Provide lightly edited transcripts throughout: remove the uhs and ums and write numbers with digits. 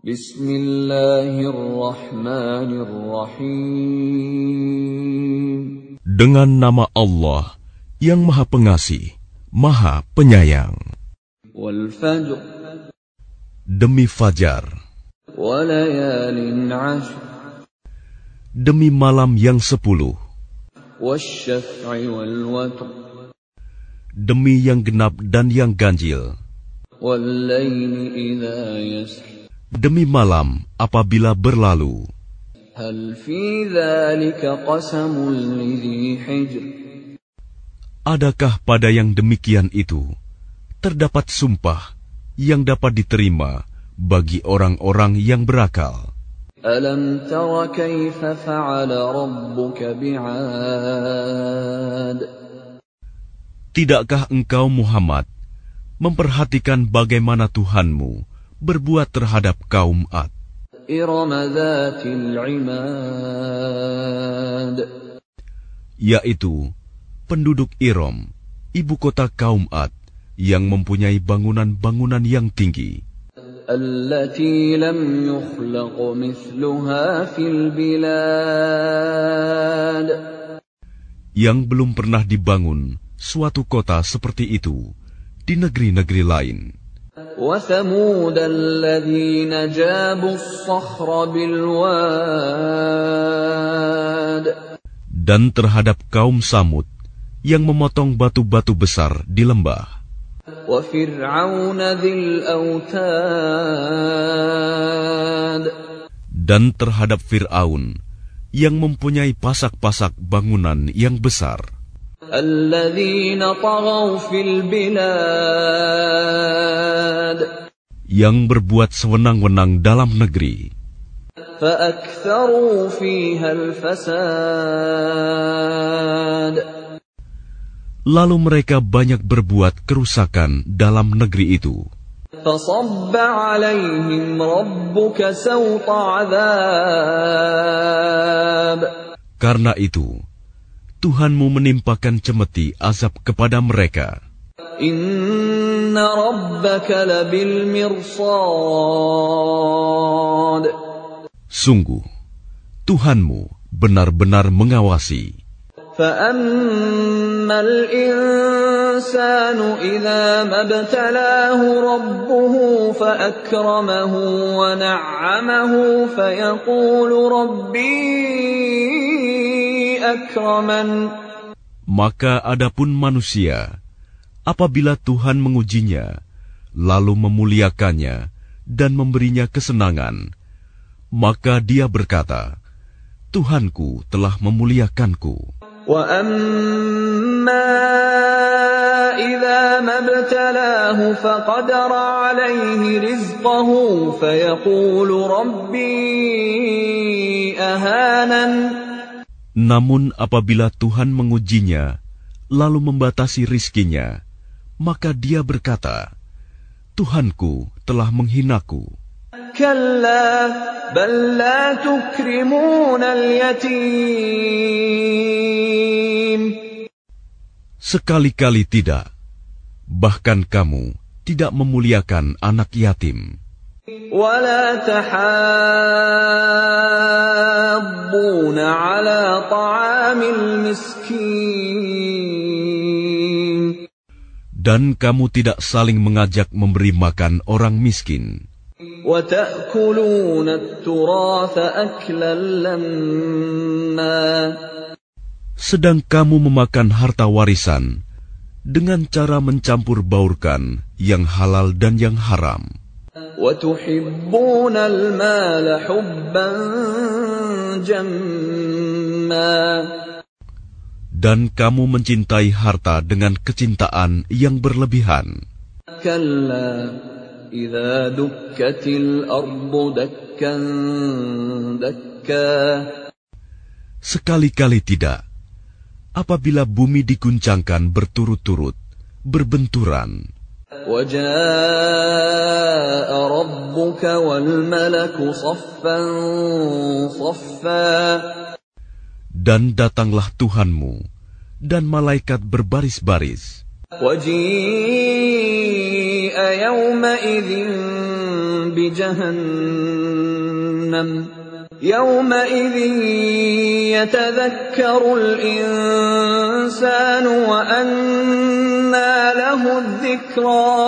Bismillahirrahmanirrahim. Dengan nama Allah yang Maha Pengasih, Maha Penyayang. Wal fajr. Demi fajar. Walayalin 'ashr. Demi malam yang 10. Wasyaf'i wal watr. Demi yang genap dan yang ganjil. Wallaili idza yasr. Demi malam apabila berlalu. Hal fi dzalika qasamul lidzi hijr. Adakah pada yang demikian itu terdapat sumpah yang dapat diterima bagi orang-orang yang berakal? Alam tara kaifa fa'ala rabbuka bi'ad. Tidakkah engkau Muhammad memperhatikan bagaimana Tuhanmu berbuat terhadap kaum Ad? Iram dzatil 'imad. Yaitu penduduk Iram, ibu kota kaum Ad, yang mempunyai bangunan-bangunan yang tinggi. Allati lam yukhlaq mithluha fil bilad. Yang belum pernah dibangun suatu kota seperti itu di negeri-negeri lain. Wa thamud alladhina jabu as-sakhra bil wad. Dan terhadap kaum Samud yang memotong batu-batu besar di lembah. Wa fir'aun dzil autad. Dan terhadap Fir'aun yang mempunyai pasak-pasak bangunan yang besar. Alladzina taghaw fil bilad. Yang berbuat sewenang-wenang dalam negeri. Fa'aktharu fiha al-fasad. Lalu mereka banyak berbuat kerusakan dalam negeri itu. Fasabba 'alaihim rabbuka sawta 'adzab. Karena itu, Tuhanmu menimpakan cemeti azab kepada mereka. Inna rabbaka labil mirsad. Sungguh, Tuhanmu benar-benar mengawasi. فَأَمَّا الْإِنسَانُ إِذَا مَا ابْتَلَاهُ رَبُّهُ فَأَكْرَمَهُ وَنَعَّمَهُ فَيَقُولُ رَبِّي أَكْرَمَنِ. Maka adapun manusia, apabila Tuhan mengujinya, lalu memuliakannya dan memberinya kesenangan, maka dia berkata, Tuhanku telah memuliakanku. وَأَمَّا إِذَا مَا ابْتَلَاهُ فَقَدَرَ عَلَيْهِ رِزْقَهُ فَيَقُولُ رَبِّي أَهَانَنِ. Namun apabila Tuhan mengujinya, lalu membatasi rizkinya, maka dia berkata, Tuhanku telah menghinaku. Kalla bal la tukrimuna al-yatim. Sekali-kali tidak. Bahkan kamu tidak memuliakan anak yatim. Wa la tahabbuna ala ta'amil miskin. Dan kamu tidak saling mengajak memberi makan orang miskin. وَتَأْكُلُونَ التُّرَاثَ أَكْلًا لَمًّا. Sedang kamu memakan harta warisan dengan cara mencampur baurkan yang halal dan yang haram. وَتُحِبُّونَ الْمَالَ حُبًّا جَمًّا. Dan kamu mencintai harta dengan kecintaan yang berlebihan. كَلَّا إِذَا دُكَّتِ الْأَرْضُ دَكًّا دَكًّا. Sekali-kali tidak. Apabila bumi diguncangkan berturut-turut, berbenturan. وَجَاءَ رَبُّكَ وَالْمَلَكُ صَفًّا صَفًّا. Dan datanglah Tuhanmu dan malaikat berbaris-baris. وَجِيءَ يَوْمَئِذٍ بجهنم يومئذ يتذكر الإنسان وأنى له الذكرى.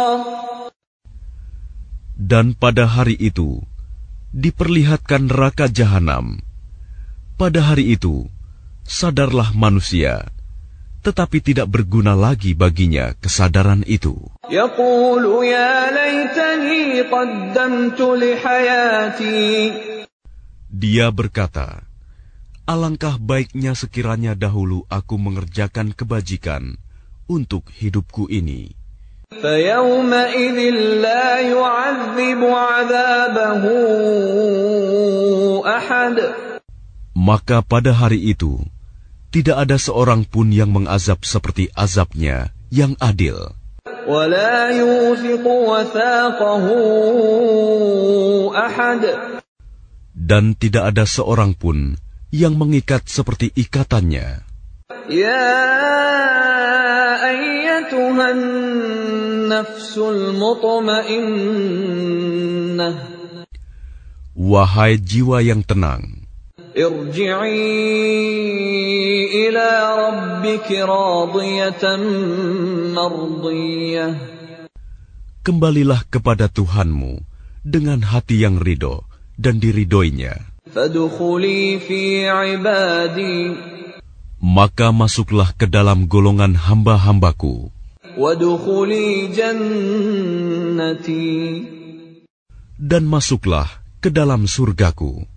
Dan pada hari itu diperlihatkan neraka jahanam. Pada hari itu sadarlah manusia, tetapi tidak berguna lagi baginya kesadaran itu. Yaqulu ya laitani qaddamtu li hayati. Dia berkata, alangkah baiknya sekiranya dahulu aku mengerjakan kebajikan untuk hidupku ini. فَيَوْمَئِذٍ لَا يُعَذِّبُ عَذَابَهُ أَحَدٌ. Maka pada hari itu tidak ada seorang pun yang mengazab seperti azabnya yang adil. وَلَا يُوثِقُ وَثَاقَهُ أَحَدٌ. Dan tidak ada seorang pun yang mengikat seperti ikatannya. Ya ayyatuhan nafsul mutmainnah. Wahai jiwa yang tenang, irji'i ila rabbiki radiyatan mardiyah. Kembalilah kepada Tuhanmu dengan hati yang ridho dan diridhoinya. Fadkhuli fi ibadi. Maka masuklah ke dalam golongan hamba-hambaku. Wadkhuli jannati. Dan masuklah ke dalam surgaku.